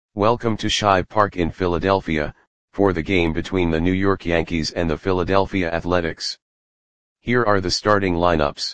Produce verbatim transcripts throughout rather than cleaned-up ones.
Welcome to Shive Park in Philadelphia, for the game between the New York Yankees and the Philadelphia Athletics. Here are the starting lineups.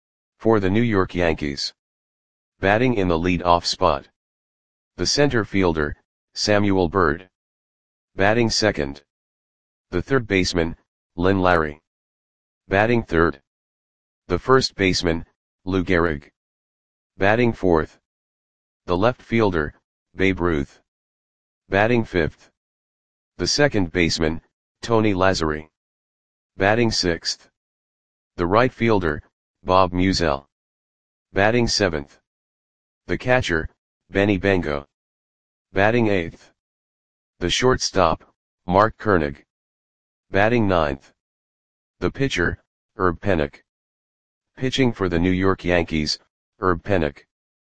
For the New York Yankees. Batting in the lead-off spot. The center fielder, Samuel Byrd. Batting second. The third baseman, Lynn Larry. Batting third. The first baseman, Lou Gehrig. Batting fourth. The left fielder, Babe Ruth. Batting fifth. The second baseman, Tony Lazzeri. Batting sixth. The right fielder, Bob Meusel. Batting seventh. The catcher, Benny Bengo. Batting eighth. The shortstop, Mark Koenig. Batting ninth. The pitcher, Herb Pennock. Pitching for the New York Yankees, Herb Pennock.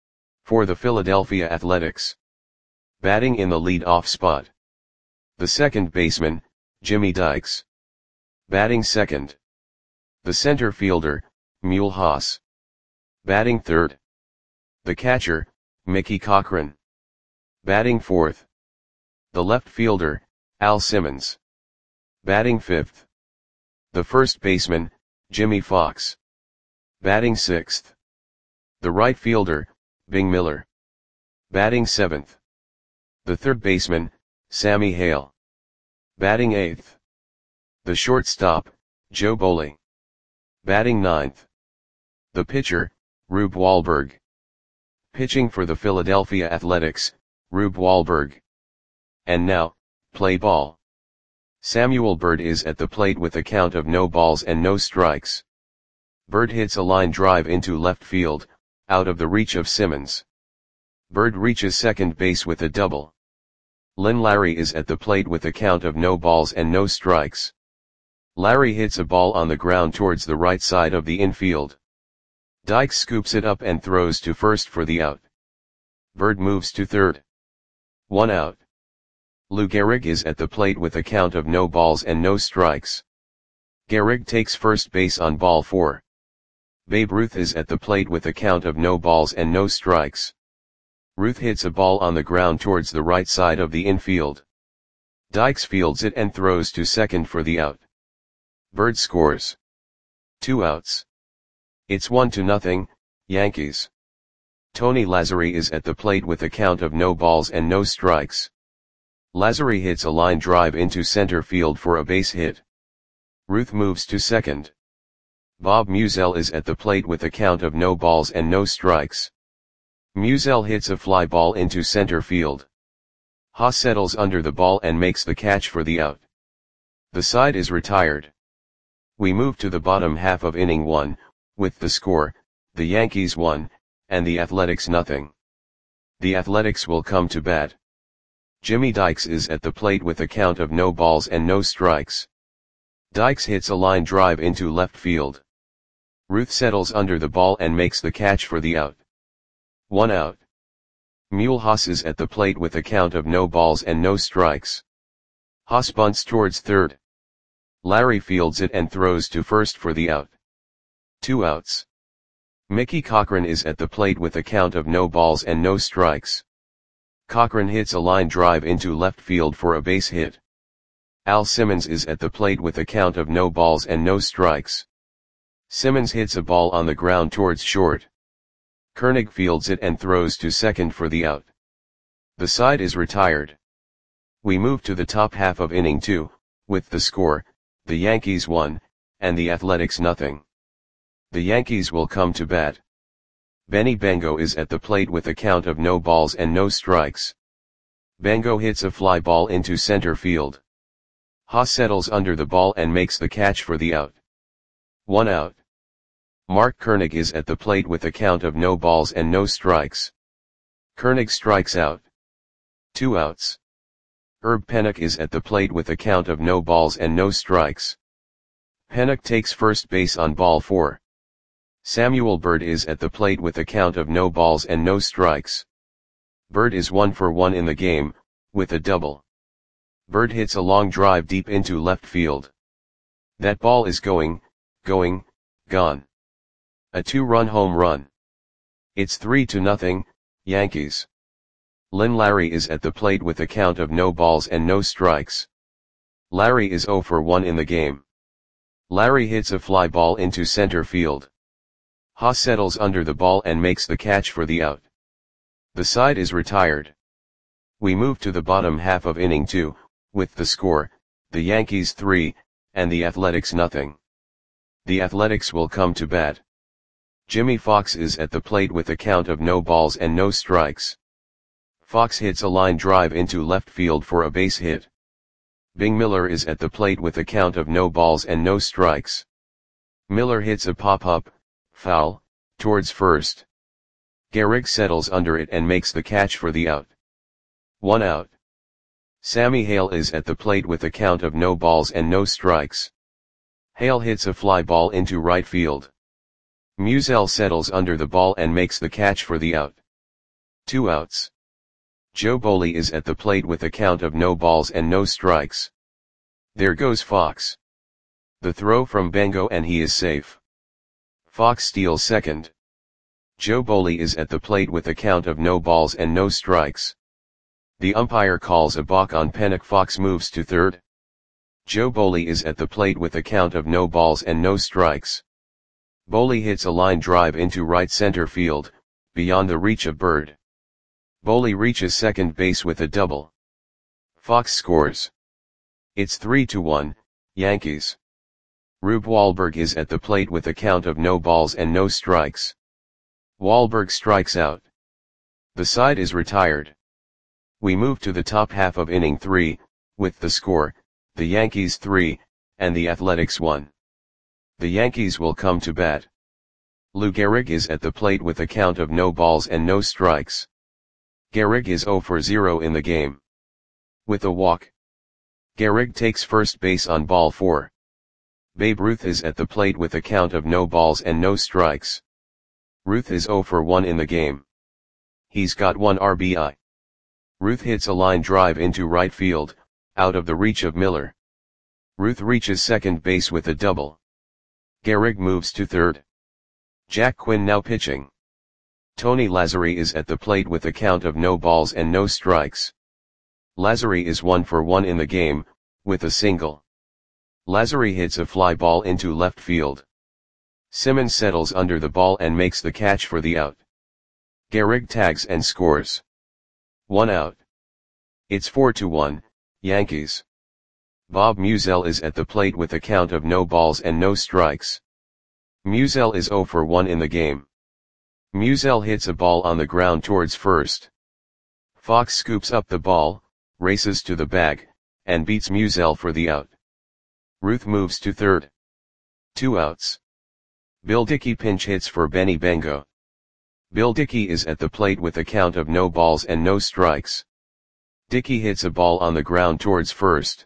For the Philadelphia Athletics. Batting in the lead-off spot. The second baseman, Jimmy Dykes. Batting second. The center fielder, Mule Haas. Batting third. The catcher, Mickey Cochrane. Batting fourth. The left fielder, Al Simmons. Batting fifth. The first baseman, Jimmy Fox. Batting sixth. The right fielder, Bing Miller. Batting seventh. The third baseman, Sammy Hale. Batting eighth. The shortstop, Joe Boley. Batting ninth. The pitcher, Rube Wahlberg. Pitching for the Philadelphia Athletics, Rube Wahlberg. And now, play ball. Samuel Byrd is at the plate with a count of no balls and no strikes. Byrd hits a line drive into left field, out of the reach of Simmons. Byrd reaches second base with a double. Lynn Larry is at the plate with a count of no balls and no strikes. Larry hits a ball on the ground towards the right side of the infield. Dykes scoops it up and throws to first for the out. Byrd moves to third. One out. Lou Gehrig is at the plate with a count of no balls and no strikes. Gehrig takes first base on ball four. Babe Ruth is at the plate with a count of no balls and no strikes. Ruth hits a ball on the ground towards the right side of the infield. Dykes fields it and throws to second for the out. Byrd scores. Two outs. It's one to nothing, Yankees. Tony Lazzeri is at the plate with a count of no balls and no strikes. Lazzeri hits a line drive into center field for a base hit. Ruth moves to second. Bob Meusel is at the plate with a count of no balls and no strikes. Meusel hits a fly ball into center field. Haas settles under the ball and makes the catch for the out. The side is retired. We move to the bottom half of inning one, with the score, the Yankees one, and the Athletics nothing. The Athletics will come to bat. Jimmy Dykes is at the plate with a count of no balls and no strikes. Dykes hits a line drive into left field. Ruth settles under the ball and makes the catch for the out. One out. Mule Haas is at the plate with a count of no balls and no strikes. Haas bunts towards third. Larry fields it and throws to first for the out. Two outs. Mickey Cochrane is at the plate with a count of no balls and no strikes. Cochrane hits a line drive into left field for a base hit. Al Simmons is at the plate with a count of no balls and no strikes. Simmons hits a ball on the ground towards short. Koenig fields it and throws to second for the out. The side is retired. We move to the top half of inning two, with the score, the Yankees one, and the Athletics nothing. The Yankees will come to bat. Benny Bengo is at the plate with a count of no balls and no strikes. Bengo hits a fly ball into center field. Haas settles under the ball and makes the catch for the out. One out. Mark Koenig is at the plate with a count of no balls and no strikes. Koenig strikes out. Two outs. Herb Pennock is at the plate with a count of no balls and no strikes. Pennock takes first base on ball four. Samuel Byrd is at the plate with a count of no balls and no strikes. Byrd is one for one in the game, with a double. Byrd hits a long drive deep into left field. That ball is going, going, gone. A two-run home run. It's three to nothing, Yankees. Lynn Larry is at the plate with a count of no balls and no strikes. Larry is zero for one in the game. Larry hits a fly ball into center field. Haas settles under the ball and makes the catch for the out. The side is retired. We move to the bottom half of inning two, with the score, the Yankees three, and the Athletics nothing. The Athletics will come to bat. Jimmy Fox is at the plate with a count of no balls and no strikes. Fox hits a line drive into left field for a base hit. Bing Miller is at the plate with a count of no balls and no strikes. Miller hits a pop-up, foul, towards first. Gehrig settles under it and makes the catch for the out. One out. Sammy Hale is at the plate with a count of no balls and no strikes. Hale hits a fly ball into right field. Musial settles under the ball and makes the catch for the out. Two outs. Joe Boley is at the plate with a count of no balls and no strikes. There goes Fox. The throw from Bengo and he is safe. Fox steals second. Joe Boley is at the plate with a count of no balls and no strikes. The umpire calls a balk on Pennock. Fox moves to third. Joe Boley is at the plate with a count of no balls and no strikes. Boley hits a line drive into right center field, beyond the reach of Bird. Boley reaches second base with a double. Fox scores. It's three to one, Yankees. Rube Wahlberg is at the plate with a count of no balls and no strikes. Wahlberg strikes out. The side is retired. We move to the top half of inning three, with the score, the Yankees three, and the Athletics one. The Yankees will come to bat. Lou Gehrig is at the plate with a count of no balls and no strikes. Gehrig is zero for zero in the game. With a walk. Gehrig takes first base on ball four. Babe Ruth is at the plate with a count of no balls and no strikes. Ruth is zero for one in the game. He's got one R B I. Ruth hits a line drive into right field, out of the reach of Miller. Ruth reaches second base with a double. Gehrig moves to third. Jack Quinn now pitching. Tony Lazzeri is at the plate with a count of no balls and no strikes. Lazzeri is one for one in the game, with a single. Lazzeri hits a fly ball into left field. Simmons settles under the ball and makes the catch for the out. Gehrig tags and scores. One out. It's four to one, Yankees. Bob Musial is at the plate with a count of no balls and no strikes. Musial is zero for one in the game. Musial hits a ball on the ground towards first. Fox scoops up the ball, races to the bag, and beats Musial for the out. Ruth moves to third. Two outs. Bill Dickey pinch hits for Benny Bengo. Bill Dickey is at the plate with a count of no balls and no strikes. Dickey hits a ball on the ground towards first.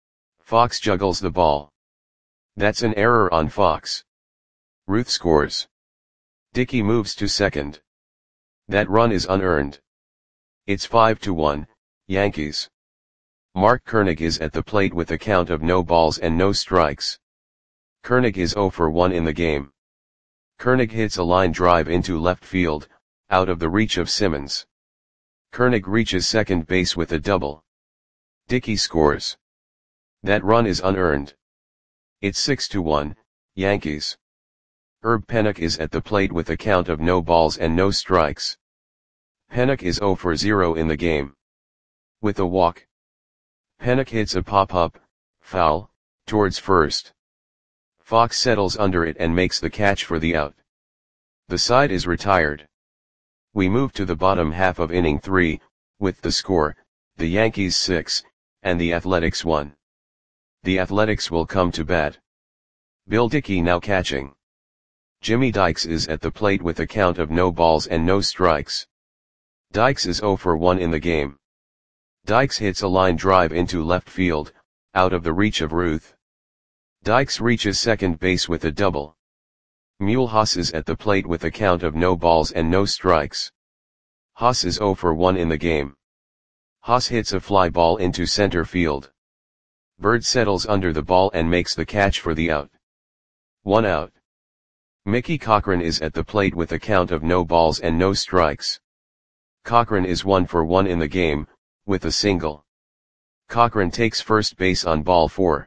Fox juggles the ball. That's an error on Fox. Ruth scores. Dickey moves to second. That run is unearned. It's five to one, Yankees. Mark Koenig is at the plate with a count of no balls and no strikes. Koenig is zero for one in the game. Koenig hits a line drive into left field, out of the reach of Simmons. Koenig reaches second base with a double. Dickey scores. That run is unearned. It's six to one, Yankees. Herb Pennock is at the plate with a count of no balls and no strikes. Pennock is zero for zero in the game. With a walk. Pennock hits a pop-up, foul, towards first. Fox settles under it and makes the catch for the out. The side is retired. We move to the bottom half of inning three, with the score, the Yankees six, and the Athletics one. The Athletics will come to bat. Bill Dickey now catching. Jimmy Dykes is at the plate with a count of no balls and no strikes. Dykes is zero for one in the game. Dykes hits a line drive into left field, out of the reach of Ruth. Dykes reaches second base with a double. Mule Haas is at the plate with a count of no balls and no strikes. Haas is zero for one in the game. Haas hits a fly ball into center field. Bird settles under the ball and makes the catch for the out. One out. Mickey Cochran is at the plate with a count of no balls and no strikes. Cochran is one for one in the game, with a single. Cochran takes first base on ball four.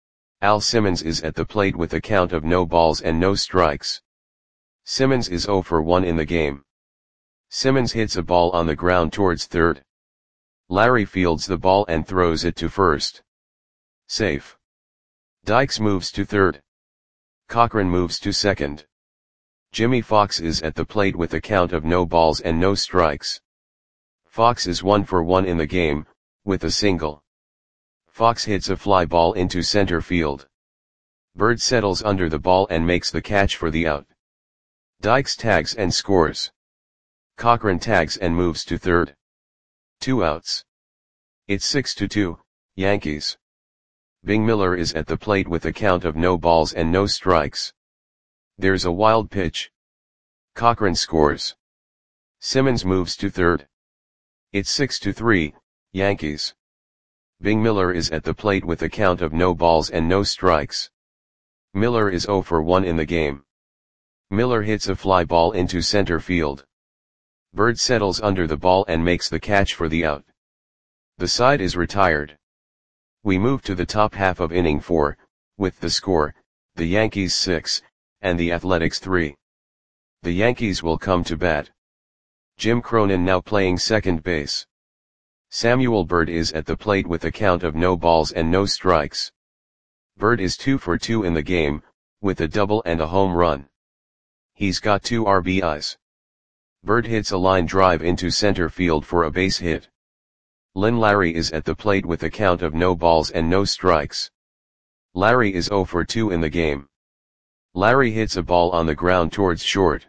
Al Simmons is at the plate with a count of no balls and no strikes. Simmons is zero for one in the game. Simmons hits a ball on the ground towards third. Larry fields the ball and throws it to first. Safe. Dykes moves to third. Cochran moves to second. Jimmy Fox is at the plate with a count of no balls and no strikes. Fox is one for one in the game, with a single. Fox hits a fly ball into center field. Bird settles under the ball and makes the catch for the out. Dykes tags and scores. Cochran tags and moves to third. Two outs. It's six to two, Yankees. Bing Miller is at the plate with a count of no balls and no strikes. There's a wild pitch. Cochran scores. Simmons moves to third. It's six to three, Yankees. Bing Miller is at the plate with a count of no balls and no strikes. Miller is zero for one in the game. Miller hits a fly ball into center field. Bird settles under the ball and makes the catch for the out. The side is retired. We move to the top half of inning four, with the score, the Yankees six, and the Athletics three. The Yankees will come to bat. Jim Cronin now playing second base. Samuel Bird is at the plate with a count of no balls and no strikes. Bird is two for two in the game, with a double and a home run. He's got two R B Is. Bird hits a line drive into center field for a base hit. Lynn Larry is at the plate with a count of no balls and no strikes. Larry is zero for two in the game. Larry hits a ball on the ground towards short.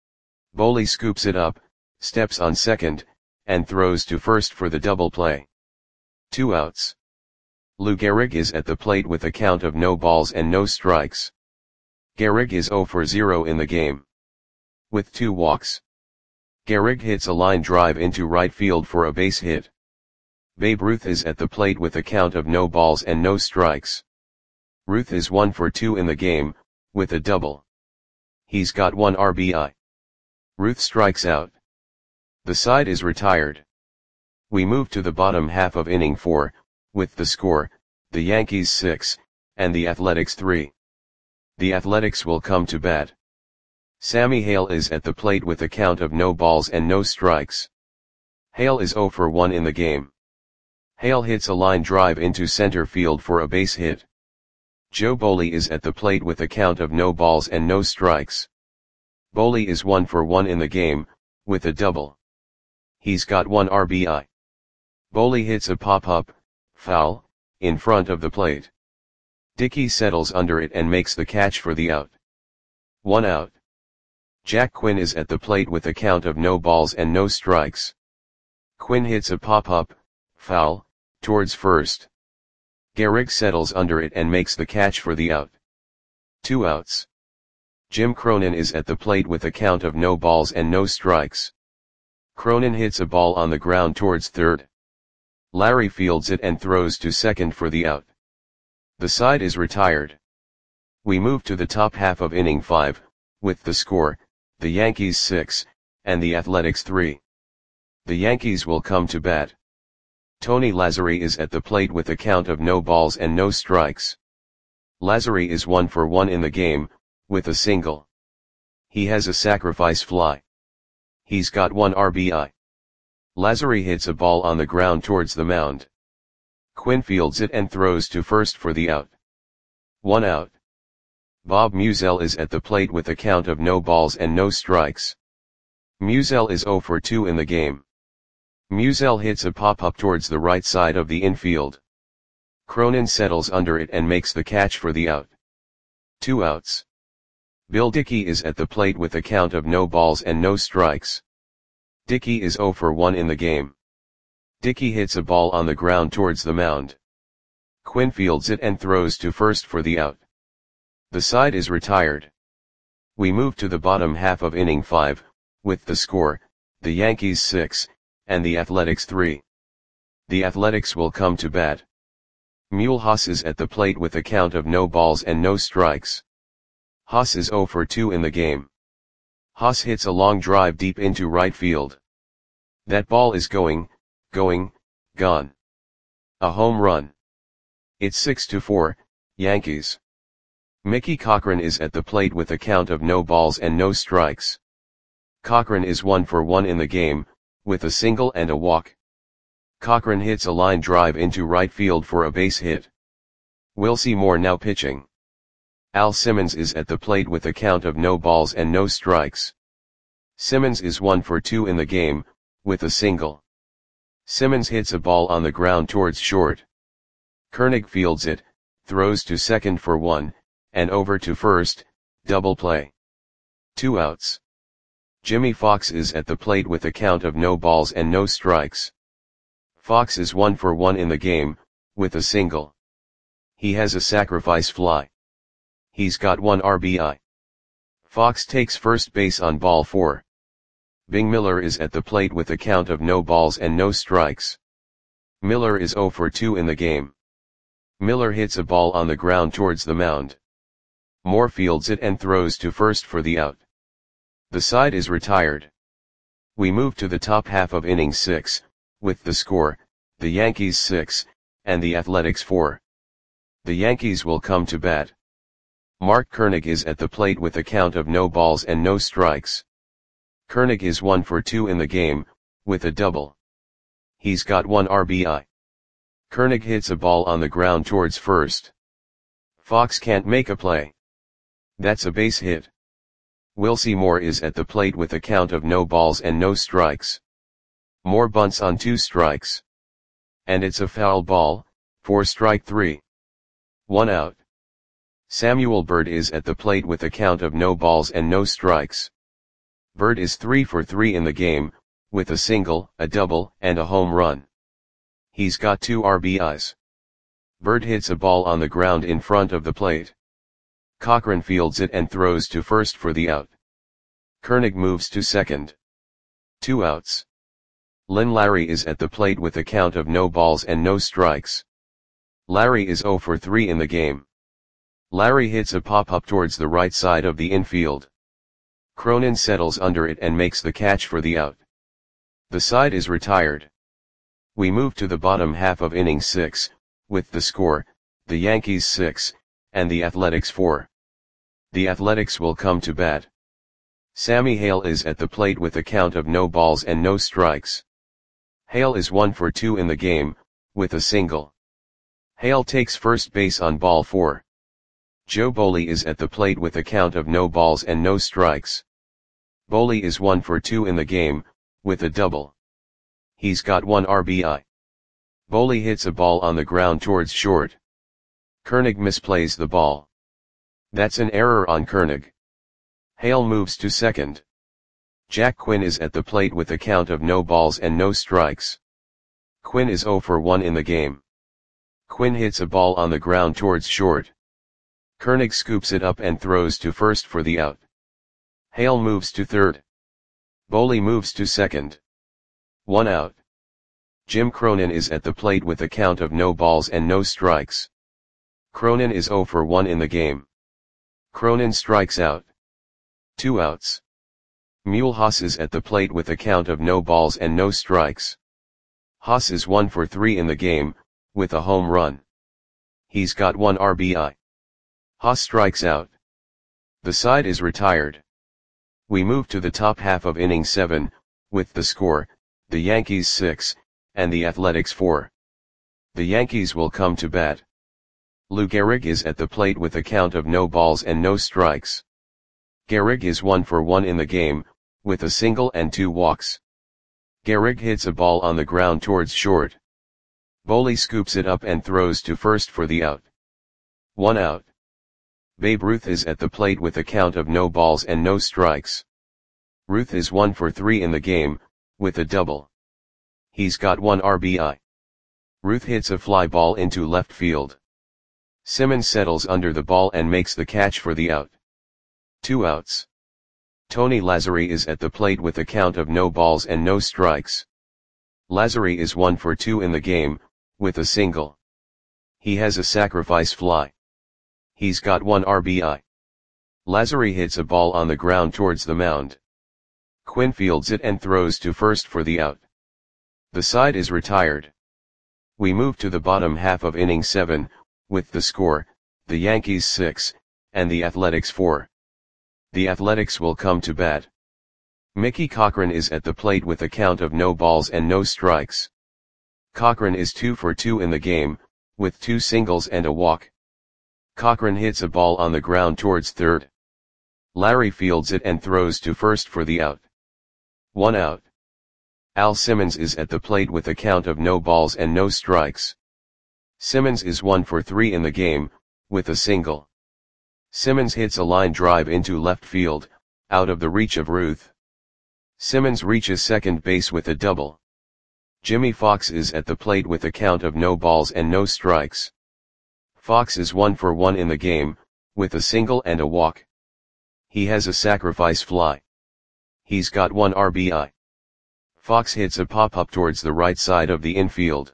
Boley scoops it up, steps on second, and throws to first for the double play. Two outs. Lou Gehrig is at the plate with a count of no balls and no strikes. Gehrig is zero for zero in the game. With two walks. Gehrig hits a line drive into right field for a base hit. Babe Ruth is at the plate with a count of no balls and no strikes. Ruth is one for two in the game, with a double. He's got one R B I. Ruth strikes out. The side is retired. We move to the bottom half of inning four, with the score, the Yankees six, and the Athletics three. The Athletics will come to bat. Sammy Hale is at the plate with a count of no balls and no strikes. Hale is zero for one in the game. Hale hits a line drive into center field for a base hit. Joe Boley is at the plate with a count of no balls and no strikes. Boley is one for one in the game, with a double. He's got one R B I. Boley hits a pop-up, foul, in front of the plate. Dickey settles under it and makes the catch for the out. One out. Jack Quinn is at the plate with a count of no balls and no strikes. Quinn hits a pop-up, foul, towards first. Gehrig settles under it and makes the catch for the out. Two outs. Jim Cronin is at the plate with a count of no balls and no strikes. Cronin hits a ball on the ground towards third. Larry fields it and throws to second for the out. The side is retired. We move to the top half of inning five, with the score, the Yankees six, and the Athletics three. The Yankees will come to bat. Tony Lazzari is at the plate with a count of no balls and no strikes. Lazzari is one for one in the game, with a single. He has a sacrifice fly. He's got one R B I. Lazzari hits a ball on the ground towards the mound. Quinn fields it and throws to first for the out. One out. Bob Musial is at the plate with a count of no balls and no strikes. Musial is zero for two in the game. Musial hits a pop-up towards the right side of the infield. Cronin settles under it and makes the catch for the out. Two outs. Bill Dickey is at the plate with a count of no balls and no strikes. Dickey is zero for one in the game. Dickey hits a ball on the ground towards the mound. Quinn fields it and throws to first for the out. The side is retired. We move to the bottom half of inning five, with the score, the Yankees six, and the Athletics three. The Athletics will come to bat. Mule Haas is at the plate with a count of no balls and no strikes. Haas is zero for two in the game. Haas hits a long drive deep into right field. That ball is going, going, gone. A home run. It's six to four, Yankees. Mickey Cochrane is at the plate with a count of no balls and no strikes. Cochrane is one for one in the game, with a single and a walk. Cochrane hits a line drive into right field for a base hit. Wilcy Moore now pitching. Al Simmons is at the plate with a count of no balls and no strikes. Simmons is one for two in the game, with a single. Simmons hits a ball on the ground towards short. Koenig fields it, throws to second for one, and over to first, double play. Two outs. Jimmy Fox is at the plate with a count of no balls and no strikes. Fox is one for one in the game, with a single. He has a sacrifice fly. He's got one R B I. Fox takes first base on ball four. Bing Miller is at the plate with a count of no balls and no strikes. Miller is zero for two in the game. Miller hits a ball on the ground towards the mound. Moore fields it and throws to first for the out. The side is retired. We move to the top half of inning six, with the score, the Yankees six, and the Athletics four. The Yankees will come to bat. Mark Koenig is at the plate with a count of no balls and no strikes. Koenig is one for two in the game, with a double. He's got one R B I. Koenig hits a ball on the ground towards first. Fox can't make a play. That's a base hit. Wilcy Moore is at the plate with a count of no balls and no strikes. Moore bunts on two strikes. And it's a foul ball, for strike three. One out. Samuel Bird is at the plate with a count of no balls and no strikes. Bird is three for three in the game, with a single, a double, and a home run. He's got two R B Is. Bird hits a ball on the ground in front of the plate. Cochrane fields it and throws to first for the out. Koenig moves to second. Two outs. Lynn Larry is at the plate with a count of no balls and no strikes. Larry is zero for three in the game. Larry hits a pop-up towards the right side of the infield. Cronin settles under it and makes the catch for the out. The side is retired. We move to the bottom half of inning six, with the score, the Yankees six, and the Athletics four. The Athletics will come to bat. Sammy Hale is at the plate with a count of no balls and no strikes. Hale is one for two in the game, with a single. Hale takes first base on ball four. Joe Boley is at the plate with a count of no balls and no strikes. Boley is one for two in the game, with a double. He's got one R B I. Boley hits a ball on the ground towards short. Koenig misplays the ball. That's an error on Koenig. Hale moves to second. Jack Quinn is at the plate with a count of no balls and no strikes. Quinn is zero for one in the game. Quinn hits a ball on the ground towards short. Koenig scoops it up and throws to first for the out. Hale moves to third. Boley moves to second. One out. Jim Cronin is at the plate with a count of no balls and no strikes. Cronin is zero for one in the game. Cronin strikes out. Two outs. Mule Haas is at the plate with a count of no balls and no strikes. Haas is one for three in the game, with a home run. He's got one R B I. Haas strikes out. The side is retired. We move to the top half of inning seven, with the score, the Yankees six, and the Athletics four. The Yankees will come to bat. Lou Gehrig is at the plate with a count of no balls and no strikes. Gehrig is one for one in the game, with a single and two walks. Gehrig hits a ball on the ground towards short. Boley scoops it up and throws to first for the out. One out. Babe Ruth is at the plate with a count of no balls and no strikes. Ruth is one for three in the game, with a double. He's got one R B I. Ruth hits a fly ball into left field. Simmons settles under the ball and makes the catch for the out. Two outs. Tony Lazzari is at the plate with a count of no balls and no strikes. Lazzari is one for two in the game, with a single. He has a sacrifice fly. He's got one R B I. Lazzari hits a ball on the ground towards the mound. Quinn fields it and throws to first for the out. The side is retired. We move to the bottom half of inning seven, with the score, the Yankees six, and the Athletics four. The Athletics will come to bat. Mickey Cochrane is at the plate with a count of no balls and no strikes. Cochrane is two for two in the game, with two singles and a walk. Cochrane hits a ball on the ground towards third. Larry fields it and throws to first for the out. One out. Al Simmons is at the plate with a count of no balls and no strikes. Simmons is one for three in the game, with a single. Simmons hits a line drive into left field, out of the reach of Ruth. Simmons reaches second base with a double. Jimmy Fox is at the plate with a count of no balls and no strikes. Fox is one for one in the game, with a single and a walk. He has a sacrifice fly. He's got one R B I. Fox hits a pop-up towards the right side of the infield.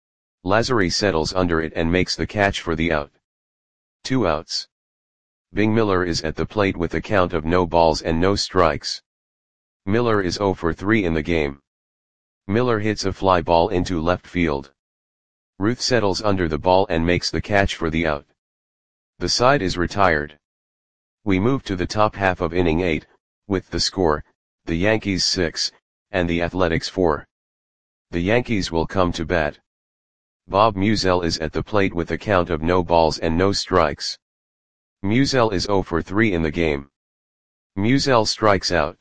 Lazary settles under it and makes the catch for the out. Two outs. Bing Miller is at the plate with a count of no balls and no strikes. Miller is zero for three in the game. Miller hits a fly ball into left field. Ruth settles under the ball and makes the catch for the out. The side is retired. We move to the top half of inning eight, with the score, the Yankees six, and the Athletics four. The Yankees will come to bat. Bob Musial is at the plate with a count of no balls and no strikes. Musial is zero for three in the game. Musial strikes out.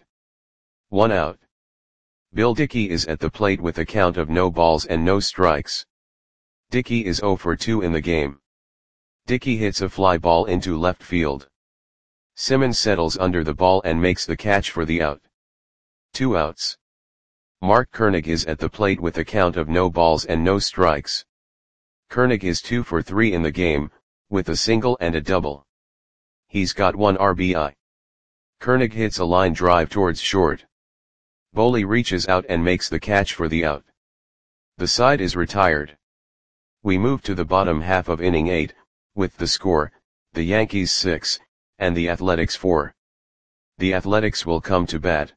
One out. Bill Dickey is at the plate with a count of no balls and no strikes. Dickey is zero for two in the game. Dickey hits a fly ball into left field. Simmons settles under the ball and makes the catch for the out. Two outs. Mark Koenig is at the plate with a count of no balls and no strikes. Koenig is two for three in the game, with a single and a double. He's got one R B I. Koenig hits a line drive towards short. Boley reaches out and makes the catch for the out. The side is retired. We move to the bottom half of inning eight, with the score, the Yankees six, and the Athletics four. The Athletics will come to bat.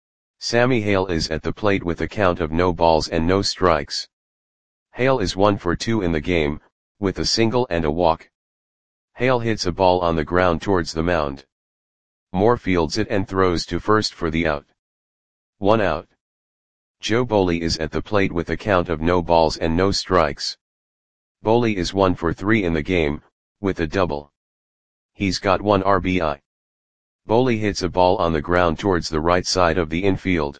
Sammy Hale is at the plate with a count of no balls and no strikes. Hale is one for two in the game, with a single and a walk. Hale hits a ball on the ground towards the mound. Moore fields it and throws to first for the out. One out. Joe Boley is at the plate with a count of no balls and no strikes. Boley is one for three in the game, with a double. He's got one R B I. Boley hits a ball on the ground towards the right side of the infield.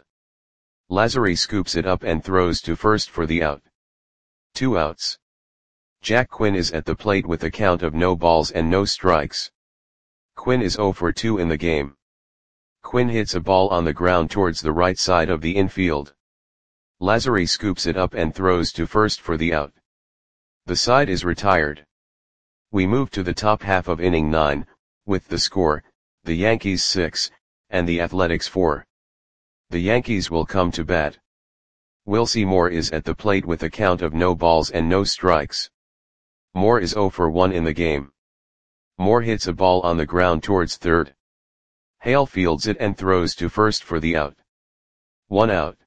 Lazary scoops it up and throws to first for the out. Two outs. Jack Quinn is at the plate with a count of no balls and no strikes. Quinn is zero for two in the game. Quinn hits a ball on the ground towards the right side of the infield. Lazary scoops it up and throws to first for the out. The side is retired. We move to the top half of inning nine, with the score, the Yankees six, and the Athletics four. The Yankees will come to bat. Wilcie Moore is at the plate with a count of no balls and no strikes. Moore is zero for one in the game. Moore hits a ball on the ground towards third. Hale fields it and throws to first for the out. One out.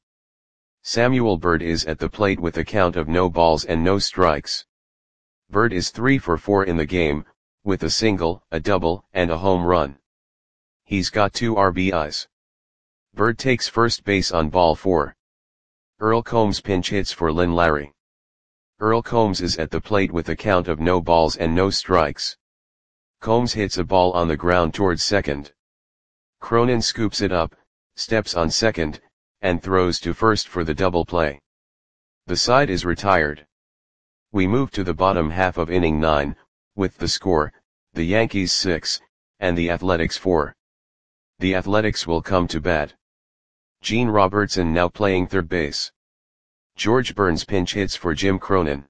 Samuel Bird is at the plate with a count of no balls and no strikes. Bird is three for four in the game, with a single, a double, and a home run. He's got two R B Is. Bird takes first base on ball four. Earl Combs pinch hits for Lynn Larry. Earl Combs is at the plate with a count of no balls and no strikes. Combs hits a ball on the ground towards second. Cronin scoops it up, steps on second, and throws to first for the double play. The side is retired. We move to the bottom half of inning nine, with the score, the Yankees six, and the Athletics four. The Athletics will come to bat. Gene Robertson now playing third base. George Burns pinch hits for Jim Cronin.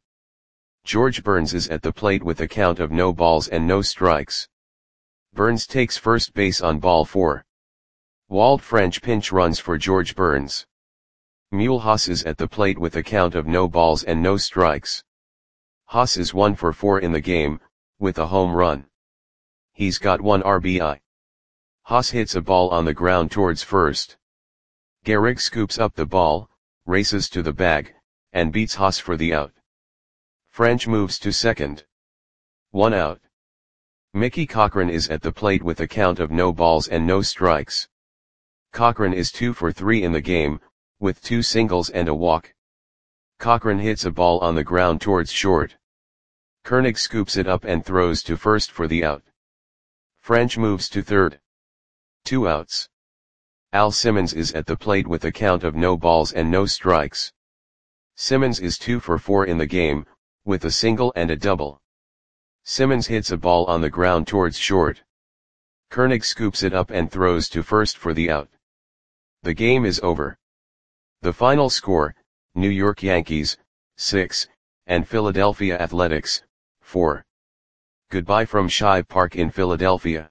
George Burns is at the plate with a count of no balls and no strikes. Burns takes first base on ball four. Walt French pinch runs for George Burns. Mule Haas is at the plate with a count of no balls and no strikes. Haas is one for four in the game, with a home run. He's got one R B I. Haas hits a ball on the ground towards first. Gehrig scoops up the ball, races to the bag, and beats Haas for the out. French moves to second. One out. Mickey Cochrane is at the plate with a count of no balls and no strikes. Cochrane is two for three in the game, with two singles and a walk. Cochrane hits a ball on the ground towards short. Koenig scoops it up and throws to first for the out. French moves to third. Two outs. Al Simmons is at the plate with a count of no balls and no strikes. Simmons is two for four in the game, with a single and a double. Simmons hits a ball on the ground towards short. Koenig scoops it up and throws to first for the out. The game is over. The final score, New York Yankees, six, and Philadelphia Athletics, four. Goodbye from Shive Park in Philadelphia.